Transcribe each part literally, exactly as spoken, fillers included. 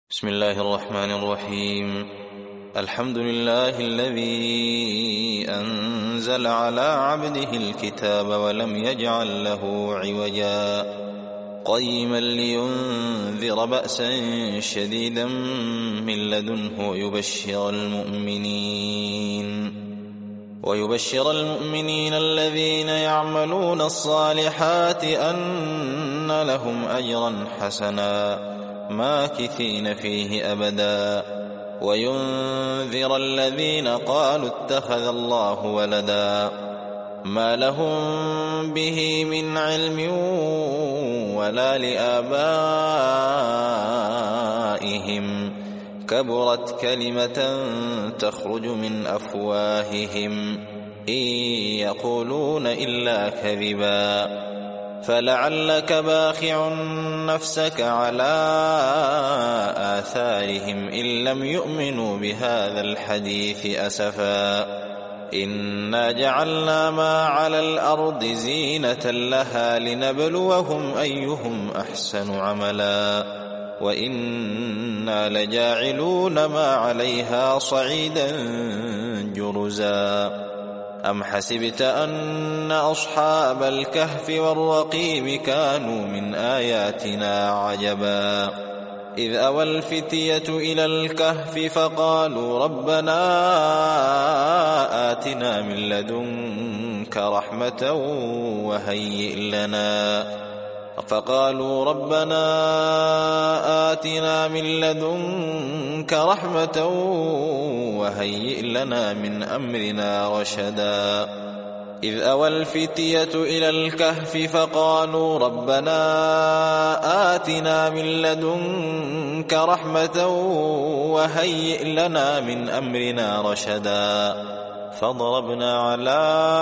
بسم الله الرحمن الرحيم. الحمد لله الذي أنزل على عبده الكتاب ولم يجعل له عوجا قيما لينذر بأسا شديدا من لدنه ويبشر المؤمنين ويبشر المؤمنين الذين يعملون الصالحات أن لهم أجرا حسنا ماكثين فيه أبدا وينذر الذين قالوا اتخذ الله ولدا ما لهم به من علم ولا لآبائهم كبرت كلمة تخرج من أفواههم إن يقولون إلا كذبا فلعلك باخع نفسك على آثارهم إن لم يؤمنوا بهذا الحديث أسفا إنا جعلنا ما على الأرض زينة لها لنبلوهم أيهم أحسن عملا وإنا لجاعلون ما عليها صعيدا جرزا أم حسبت أن أصحاب الكهف والرقيم كانوا من آياتنا عجبا إذ أوى الفتية إلى الكهف فقالوا ربنا آتنا من لدنك رحمة وهيئ لنا فقالوا ربنا آتنا من لدنك رحمة وهيئ لنا من أمرنا رشدا إذ أوى الفتية إلى الكهف فقالوا ربنا آتنا من لدنك رحمة وهيئ لنا من أمرنا رشدا فضربنا على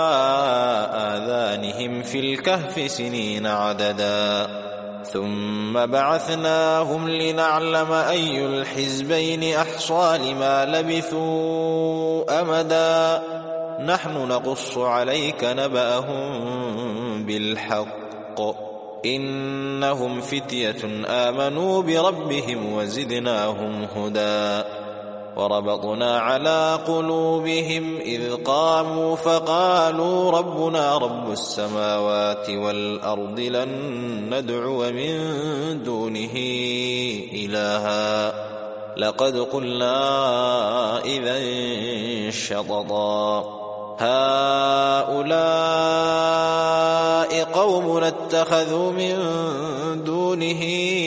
آذانهم في الكهف سنين عددا ثم بعثناهم لنعلم أي الحزبين أحصى لما لبثوا أمدا نحن نقص عليك نبأهم بالحق إنهم فتية آمنوا بربهم وزدناهم هدى وربطنا على قلوبهم إذ قاموا فقالوا ربنا رب السماوات والأرض لن ندعو من دونه إلها لقد قلنا إذا شططا هؤلاء قوم اتخذوا من دونه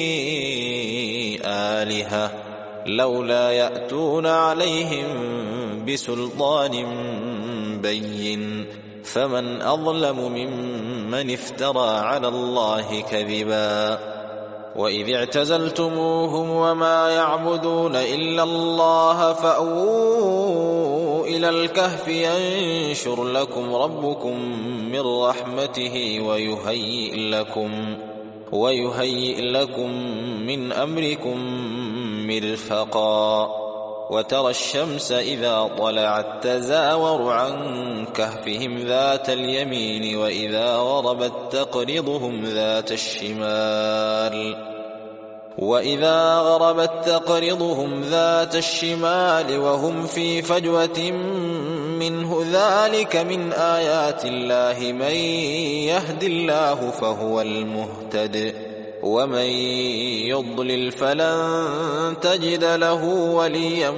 آلهة لولا يأتون عليهم بسلطان بين فمن أظلم ممن افترى على الله كذبا وإذ اعتزلتموهم وما يعبدون إلا الله فأووا إلى الكهف ينشر لكم ربكم من رحمته ويهيئ لكم ويهيئ لكم من أمركم مرفقا وترى الشمس إذا طلعت تزاور عن كهفهم ذات اليمين وإذا غربت تقرضهم ذات الشمال وإذا غربت تقرضهم ذات الشمال وهم في فجوة منه ذلك من آيات الله من يهد الله فهو المهتد ومن يضلل فلن تجد له وليا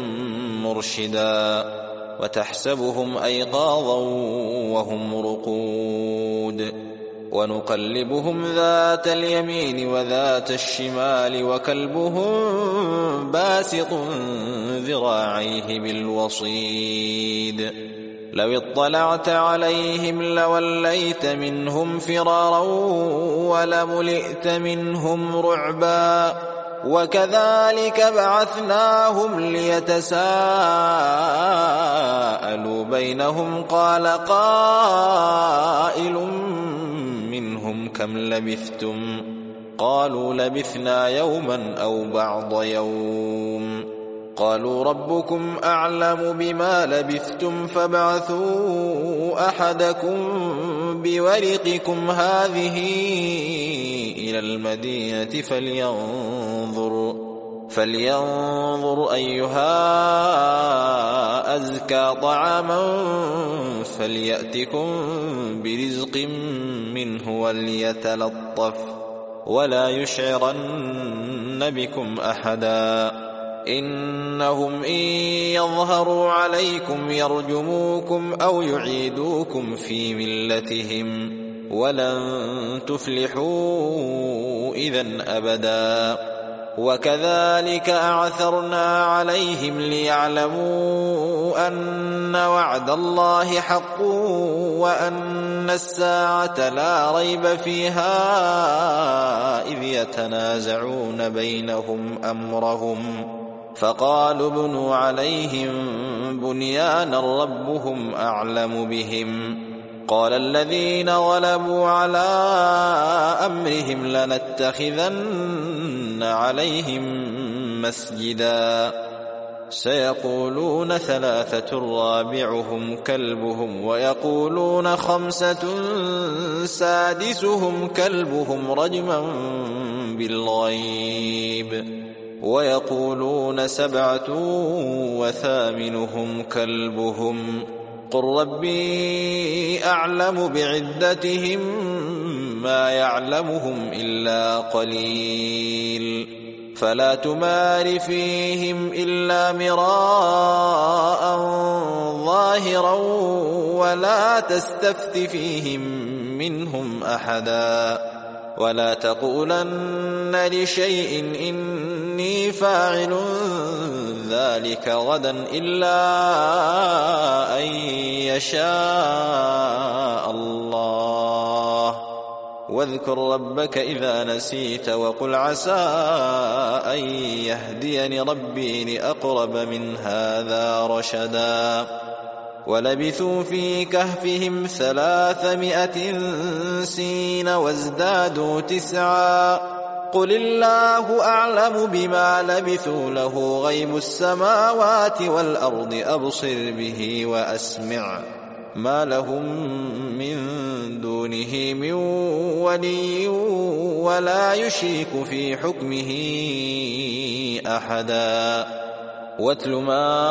مرشدا وتحسبهم أيقاظا وهم رقود ونقلبهم ذات اليمين وذات الشمال وكلبهم باسط ذراعيه بالوصيد لو اطلعت عليهم لوليت منهم فرارا ولملئت منهم رعبا وكذلك بعثناهم ليتساءلوا بينهم قال قائل منهم كم لبثتم قالوا لبثنا يوما أو بعض يوم قالوا ربكم أعلم بما لبثتم فابعثوا أحدكم بورقكم هذه إلى المدينة فلينظر فلينظر أيها أزكى طعاما فليأتكم برزق منه وليتلطف ولا يشعرن بكم أحدا إنهم إن يظهروا عليكم يرجموكم أو يعيدوكم في ملتهم ولن تفلحوا إذن أبدا وكذلك أعثرنا عليهم ليعلموا أن وعد الله حق وأن الساعة لا ريب فيها إذ يتنازعون بينهم أمرهم فقالوا ابنوا عليهم بنيانا ربهم أعلم بهم قال الذين غلبوا على أمرهم لنتخذن عليهم مسجدا سيقولون ثلاثة رابعهم كلبهم ويقولون خمسة سادسهم كلبهم رجما بالغيب ويقولون سبعة وثامنهم كلبهم قل ربي أعلم بعدتهم ما يعلمهم إلا قليل فلا تمار فيهم إلا مراء ظاهرا ولا تستفت فيهم منهم أحدا ولا تقولن لشيء إني فاعل ذلك غدا إلا أن يشاء الله واذكر ربك إذا نسيت وقل عسى أن يهديني ربي لأقرب من هذا رشدا ولبثوا في كهفهم ثلاثمائة سنين وازدادوا تسعا قل الله أعلم بما لبثوا له غيب السماوات والأرض أبصر به وأسمع ما لهم من دونه من ولي ولا يشرك في حكمه أحدا واتل ما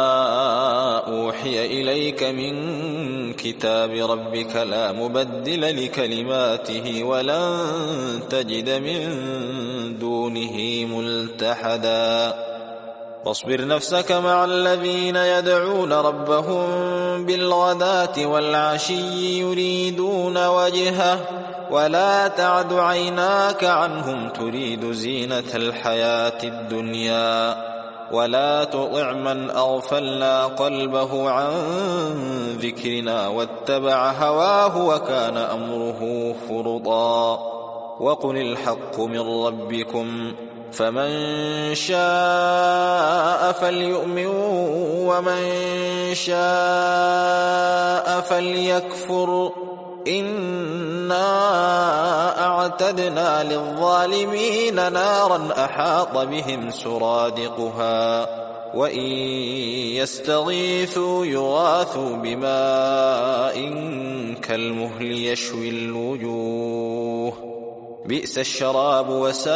أوحي إليك من كتاب ربك لا مبدل لكلماته ولن تجد من دونه ملتحدا واصبر نفسك مع الذين يدعون ربهم بالغداة والعشي يريدون وجهه ولا تعد عيناك عنهم تريد زينة الحياة الدنيا ولا تطع من أغفلنا قلبه عن ذكرنا واتبع هواه وكان أمره فرطا وقل الحق من ربكم فمن شاء فليؤمن ومن شاء فليكفر إنا أعتدنا للظالمين نارا أحاط بهم سرادقها وإن يستغيثوا يغاثوا بماء كالمهل يشوي الوجوه بئس الشراب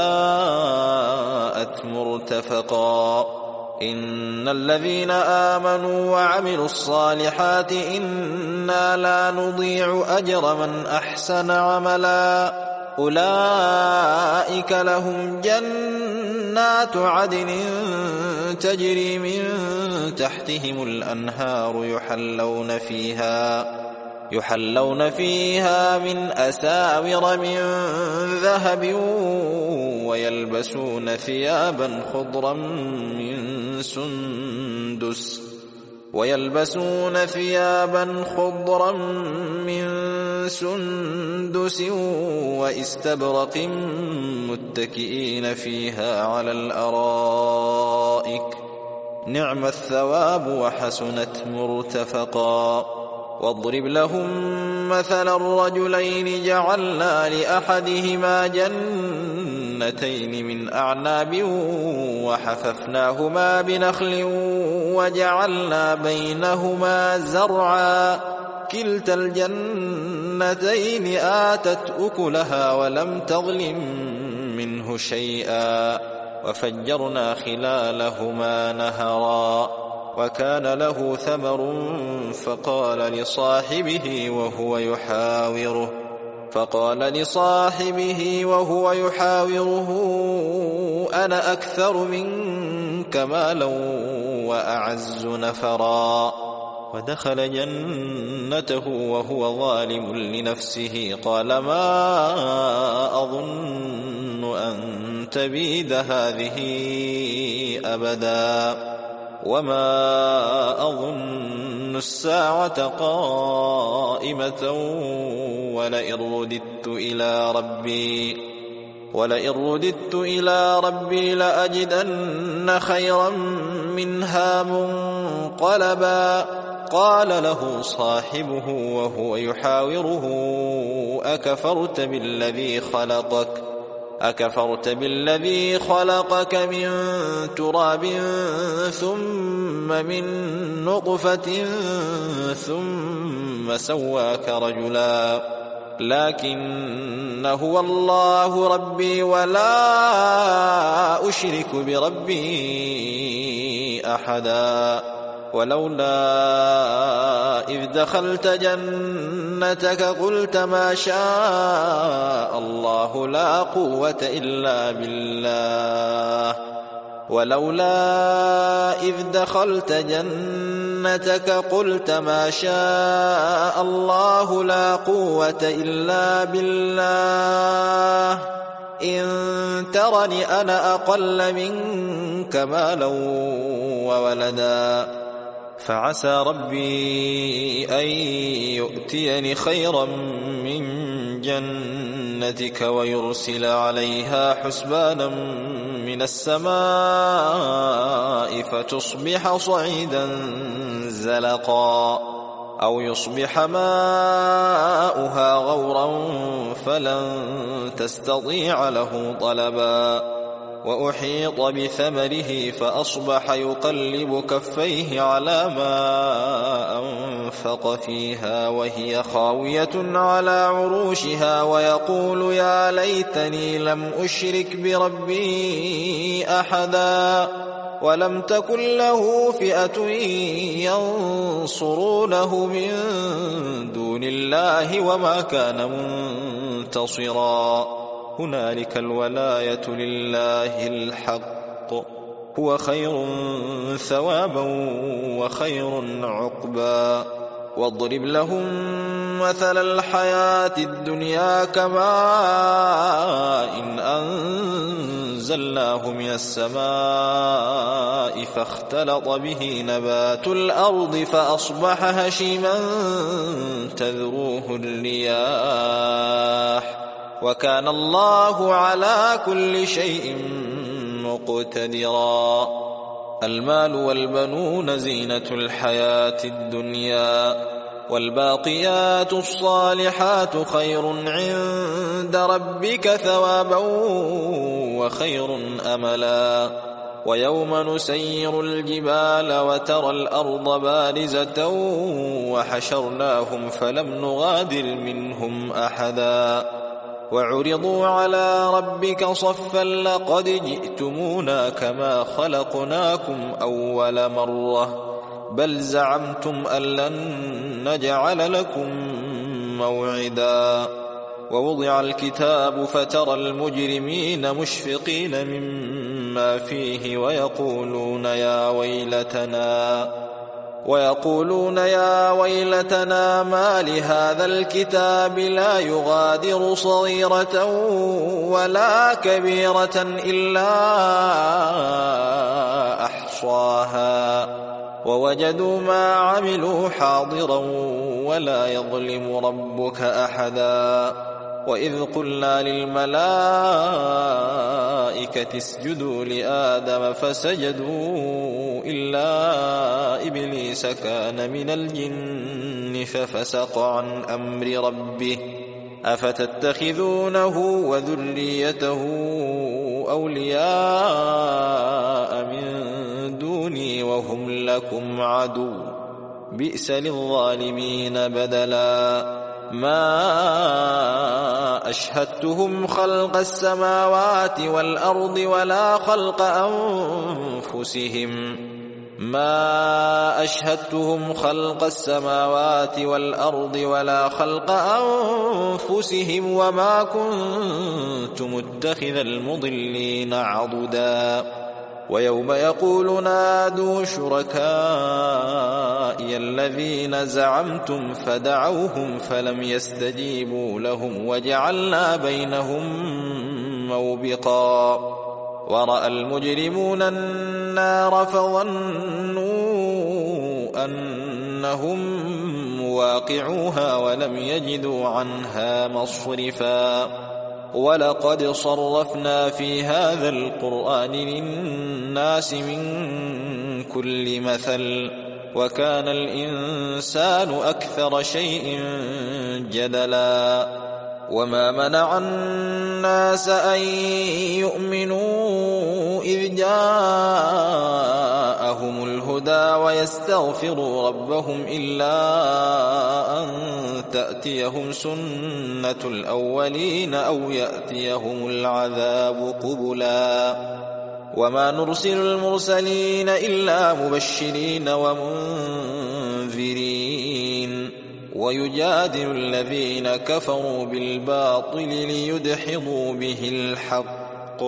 وساءت مرتفقا إن الذين آمنوا وعملوا الصالحات إنا لا نضيع أجر من أحسن عملا أولئك لهم جنات عدن تجري من تحتهم الأنهار يحلون فيها يحلون فيها من أساور من ذهب ويلبسون ثيابا خضرا من سندس ويلبسون ثيابا خضرا من سندس واستبرق متكئين فيها على الأرائك نعم الثواب وحسنت مرتفقا واضرب لهم مثل الرجلين جعلنا لأحدهما جنتين من أعناب وحففناهما بنخل وجعلنا بينهما زرعا كلتا الجنتين آتت أكلها ولم تظلم منه شيئا وفجرنا خلالهما نهرا وكان له ثمر فقال لصاحبه وهو يحاوره فقال لصاحبه وهو يحاوره أنا أكثر منك مالا وأعز نفرا ودخل جنته وهو ظالم لنفسه قال ما أظن أن تبيد هذه أبدا وما أظن الساعة قائمة ولئن رددت إلى ربي ولئن رددت إلى ربي لأجدن خيرا منها منقلبا قال له صاحبه وهو يحاوره أكفرت بالذي خلقك أكفرت بالذي خلقك من تراب ثم من نطفة ثم سواك رجلا لكن هو الله ربي ولا أشرك بربي أحدا ولولا إذ دخلت جنتك قلت ما شاء الله لا قوة إلا بالله ولولا إذ دخلت جنتك قلت ما شاء الله لا قوة إلا بالله إن ترني أنا أقل منك مالا وولدا فعسى ربي أن يؤتيني خيرا من جنتك ويرسل عليها حسبانا من السماء فتصبح صعيدا زلقا أو يصبح ماؤها غورا فلن تستطيع له طلبا وأحيط بثمره فأصبح يقلب كفيه على ما أنفق فيها وهي خاوية على عروشها ويقول يا ليتني لم أشرك بربي أحدا ولم تكن له فئة ينصرونه من دون الله وما كان منتصرا هنالك الولاية لله الحق هو خير ثوابا وخير عقبا واضرب لهم مثل الحياة الدنيا كماء إن أنزلناه من السماء فاختلط به نبات الأرض فأصبح هشيما تذروه الرياح وكان الله على كل شيء مقتدرا المال والبنون زينة الحياة الدنيا والباقيات الصالحات خير عند ربك ثوابا وخير أملا ويوم نسير الجبال وترى الأرض بارزة وحشرناهم فلم نغادر منهم أحدا وعرضوا على ربك صفا لقد جئتمونا كما خلقناكم أول مرة بل زعمتم أن لن نجعل لكم موعدا ووضع الكتاب فترى المجرمين مشفقين مما فيه ويقولون يا ويلتنا ويقولون يا ويلتنا ما لهذا الكتاب لا يغادر صغيرة ولا كبيرة إلا أحصاها ووجدوا ما عملوا حاضرا ولا يظلم ربك أحدا وإذ قلنا للملائكة اسجدوا لآدم فسجدوا إلا إبليس كان من الجن ففسق عن أمر ربه أفتتخذونه وذريته أولياء من دوني وهم لكم عدو بئس للظالمين بدلا ما أشهدتهم خلق السماوات والأرض ولا خلق أنفسهم ما أشهدتهم خلق السماوات والأرض ولا خلق أنفسهم وما كنت متخذ المضلين عضدا ويوم يقول نادوا شركائي الذين زعمتم فدعوهم فلم يستجيبوا لهم وجعلنا بينهم موبقا ورأى المجرمون النار فظنوا أنهم واقعوها ولم يجدوا عنها مصرفا ولقد صرفنا في هذا القرآن للناس من كل مثل وكان الإنسان أكثر شيء جدلا وما منع الناس أن يؤمنوا إذ جاءهم الهدى ويستغفروا ربهم إلا أن تأتيهم سنة الأولين أو يأتيهم العذاب قبلا وما نرسل المرسلين إلا مبشرين ومنذرين ويجادل الذين كفروا بالباطل ليدحضوا به الحق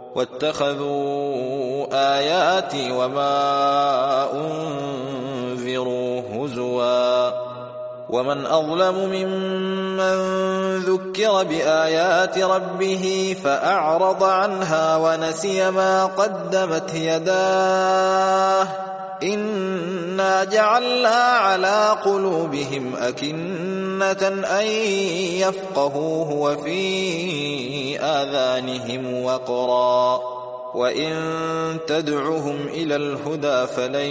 واتخذوا آياتي وما أنذروا هزوا ومن أظلم ممن ذكر بآيات ربه فأعرض عنها ونسي ما قدمت يداه إنا جعلنا على قلوبهم أكنة أن يفقهوه وفي آذانهم وقرا وإن تدعهم إلى الهدى فلن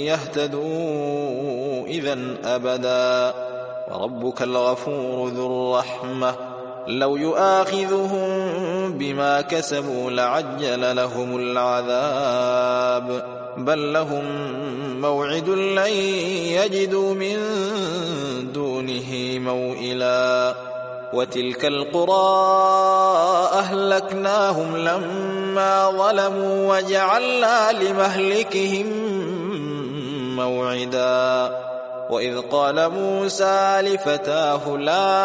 يهتدوا إذن أبدا وربك الغفور ذو الرحمة لو يؤاخذهم بما كسبوا لعجل لهم العذاب بل لهم موعد لن يجدوا من دونه موئلا وتلك القرى أهلكناهم لما ظلموا وجعلنا لمهلكهم موعدا وإذ قال موسى لفتاه لا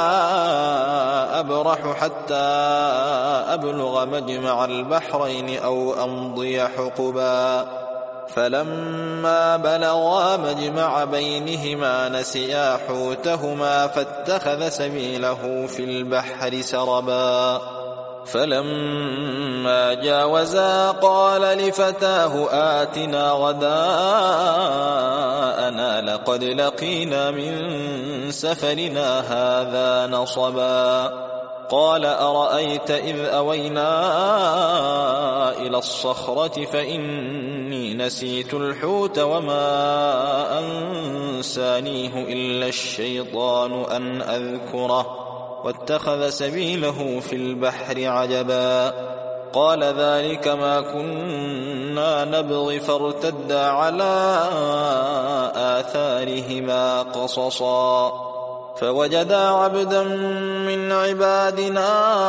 أبرح حتى أبلغ مجمع البحرين أو أمضي حقبا فلما بلغا مجمع بينهما نسيا حوتهما فاتخذ سبيله في البحر سربا فلما جاوزا قال لفتاه آتنا غداءنا لقد لقينا من سفرنا هذا نصبا قال أرأيت إذ أوينا إلى الصخرة فإني نسيت الحوت وما أنسانيه إلا الشيطان أن أذكره واتخذ سبيله في البحر عجبا قال ذلك ما كنا نبغي فارتدا على آثارهما قصصا فوجدا عبدا من عبادنا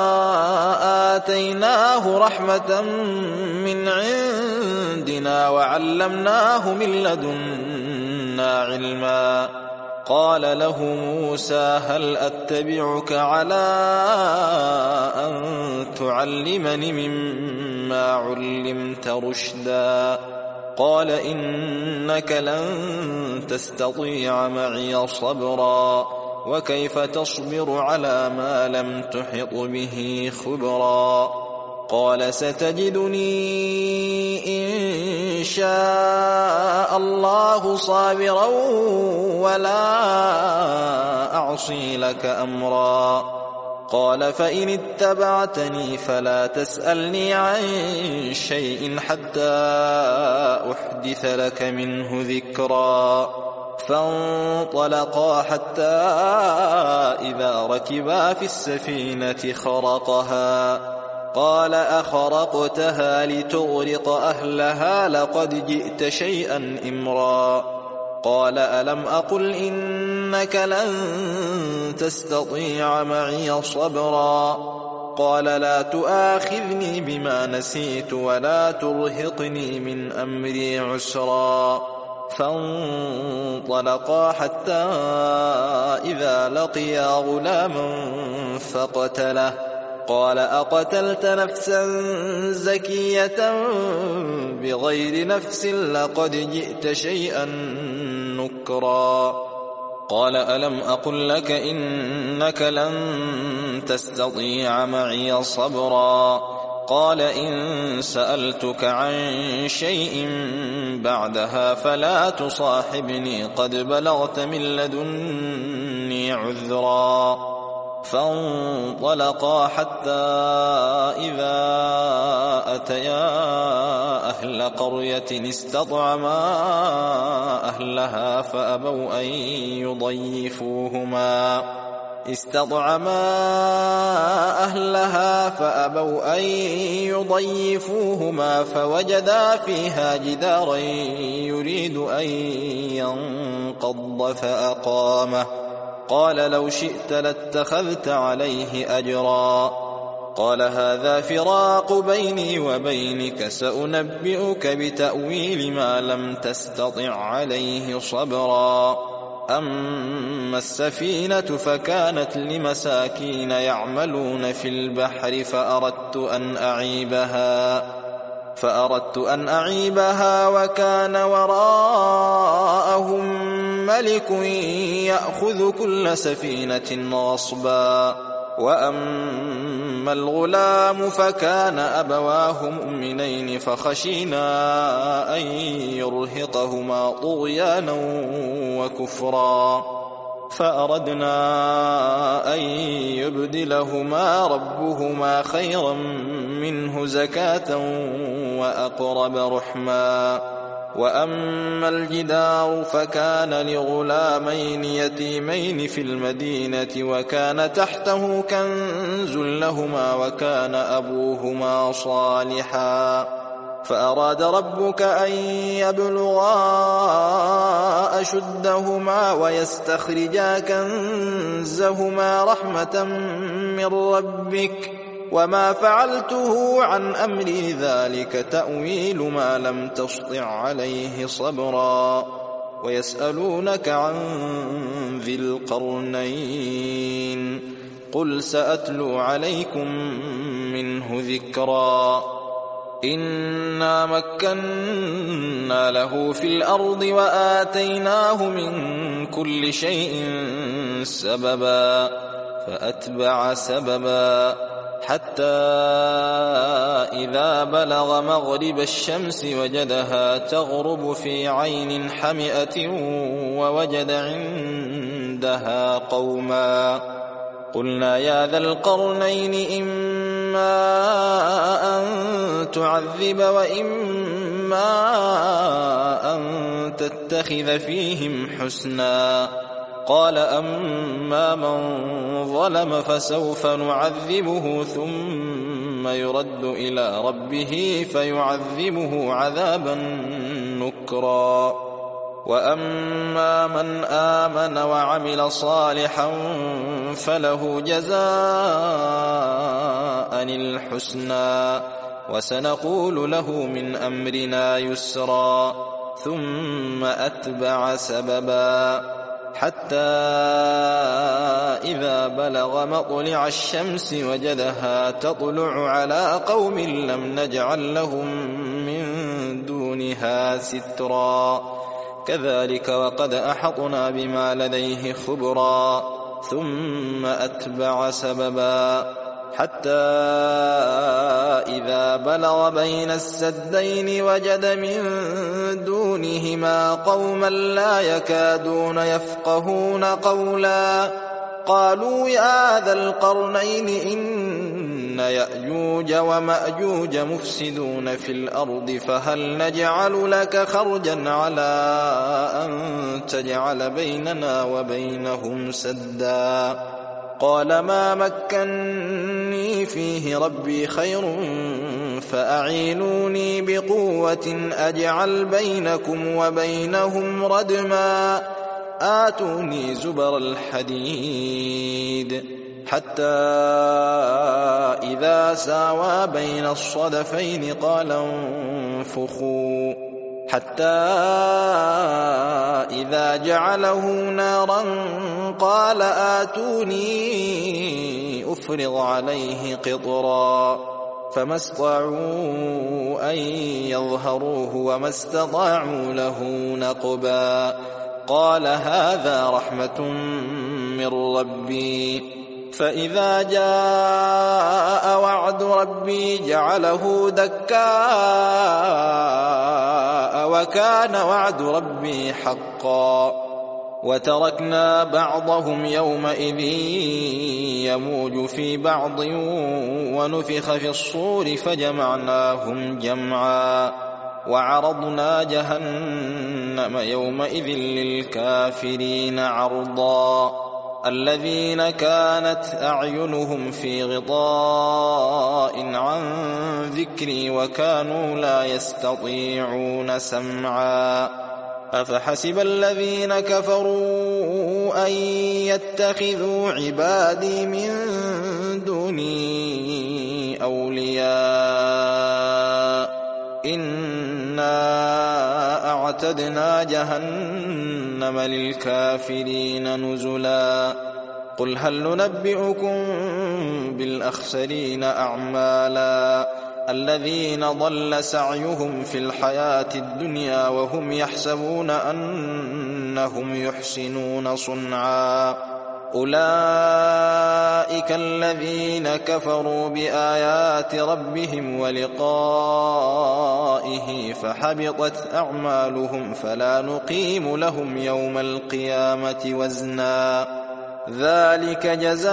آتيناه رحمة من عندنا وعلمناه من لدنا علما قال له موسى هل أتبعك على أن تعلمني مما علمت رشدا قال إنك لن تستطيع معي صبرا وكيف تصبر على ما لم تحط به خبرا قال ستجدني إن شاء الله صابرا ولا أعصي لك أمرا قال فإن اتبعتني فلا تسألني عن شيء حتى أحدث لك منه ذكرا فانطلقا حتى إذا ركبا في السفينة خرقها قال أخرقتها لتغرق أهلها لقد جئت شيئا إمرا قال ألم أقل إنك لن تستطيع معي صبرا قال لا تؤاخذني بما نسيت ولا ترهقني من أمري عسرا فانطلقا حتى إذا لقيا غلاما فقتله قال أقتلت نفسا زكية بغير نفس لقد جئت شيئا نكرا قال ألم أقل لك إنك لن تستطيع معي صبرا قال إن سألتك عن شيء بعدها فلا تصاحبني قد بلغت من لدني عذرا فانطلقا حتى إذا أتيا أهل قرية استطعما أهلها فأبوا أن يضيفوهما استطعما أهلها فأبوا أن يضيفوهما فوجدا فيها جدارا يريد أن ينقض فأقامه قال لو شئت لاتخذت عليه أجرا قال هذا فراق بيني وبينك سأنبئك بتأويل ما لم تستطع عليه صبرا أما السفينة فكانت لمساكين يعملون في البحر فأردت أن أعيبها فأردت أن أعيبها وكان وراءهم ملك يأخذ كل سفينة غصبا وأما الغلام فكان أبواه مؤمنين فخشينا أن يرهقهما طغيانا وكفرا فأردنا أن يبدلهما ربهما خيرا منه زكاة وأقرب رحما وأما الجدار فكان لغلامين يتيمين في المدينة وكان تحته كنز لهما وكان أبوهما صالحا فأراد ربك أن يبلغا أشدهما ويستخرجا كنزهما رحمة من ربك وما فعلته عن أمري ذلك تأويل ما لم تسطع عليه صبرا ويسألونك عن ذي القرنين قل سأتلو عليكم منه ذكرا إنا مكنا له في الأرض وآتيناه من كل شيء سببا فأتبع سببا حتى إذا بلغ مغرب الشمس وجدها تغرب في عين حمئة ووجد عندها قوما قلنا يا ذا القرنين إما أن تعذب وإما أن تتخذ فيهم حسنا قال أما من ظلم فسوف نعذبه ثم يرد إلى ربه فيعذبه عذابا نكرا وأما من آمن وعمل صالحا فله جزاء الحسنى وسنقول له من أمرنا يسرا ثم أتبع سببا حتى إذا بلغ مطلع الشمس وجدها تطلع على قوم لم نجعل لهم من دونها سترا كذلك وقد أحطنا بما لديه خبرا ثم أتبع سببا حتى إذا بلغ بين السدين وجد من دونهما قوما لا يكادون يفقهون قولا قالوا يا ذا القرنين إن يأجوج ومأجوج مفسدون في الأرض فهل نجعل لك خرجا على أن تجعل بيننا وبينهم سدا قال ما مكني فيه ربي خير فأعينوني بقوة أجعل بينكم وبينهم ردما آتوني زبر الحديد حتى إذا ساوى بين الصدفين قال انفخوا حتى إذا جعله نارا قال آتوني أفرغ عليه قطرا فما استطاعوا أن يظهروه وما استطاعوا له نقبا قال هذا رحمة من ربي فإذا جاء وعد ربي جعله دكاء وكان وعد ربي حقا وتركنا بعضهم يومئذ يموج في بعض ونفخ في الصور فجمعناهم جمعا وعرضنا جهنم يومئذ للكافرين عرضا الذين كانت أعينهم في غطاء عن ذكري وكانوا لا يستطيعون سمعا أفحسب الذين كفروا أن يتخذوا عبادي من دوني أولياء إنا أعتدنا جهنم للكافرين نزلا قل هل ننبئكم بالأخسرين أعمالا الذين ضل سعيهم في الحياة الدنيا وهم يحسبون أنهم يحسنون صنعا أولئك الذين كفروا بآيات ربهم ولقائه فحبطت أعمالهم فلا نقيم لهم يوم القيامة وزنا ذلك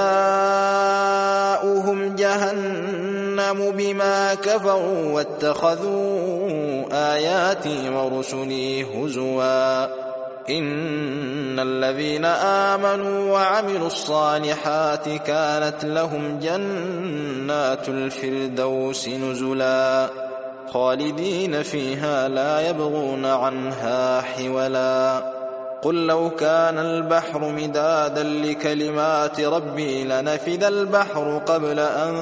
جزاؤهم جهنم بما كفروا واتخذوا آياتي ورسلي هزوا إن الذين آمنوا وعملوا الصالحات كانت لهم جنات الفردوس نزلا خالدين فيها لا يبغون عنها حولا قل لو كان البحر مدادا لكلمات ربي لنفد البحر قبل أن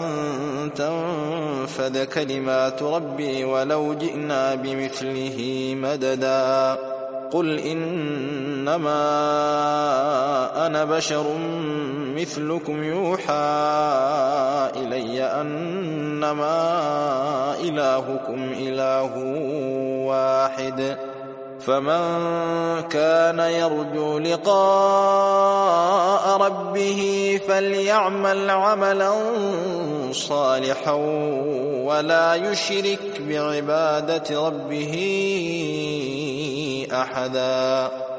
تنفد كلمات ربي ولو جئنا بمثله مددا قل إنما أنا بشر مثلكم يوحى إلي أنما إلهكم إله واحد فمن كان يرجو لقاء ربه فليعمل عملا صالحا ولا يشرك بعبادة ربه أحدا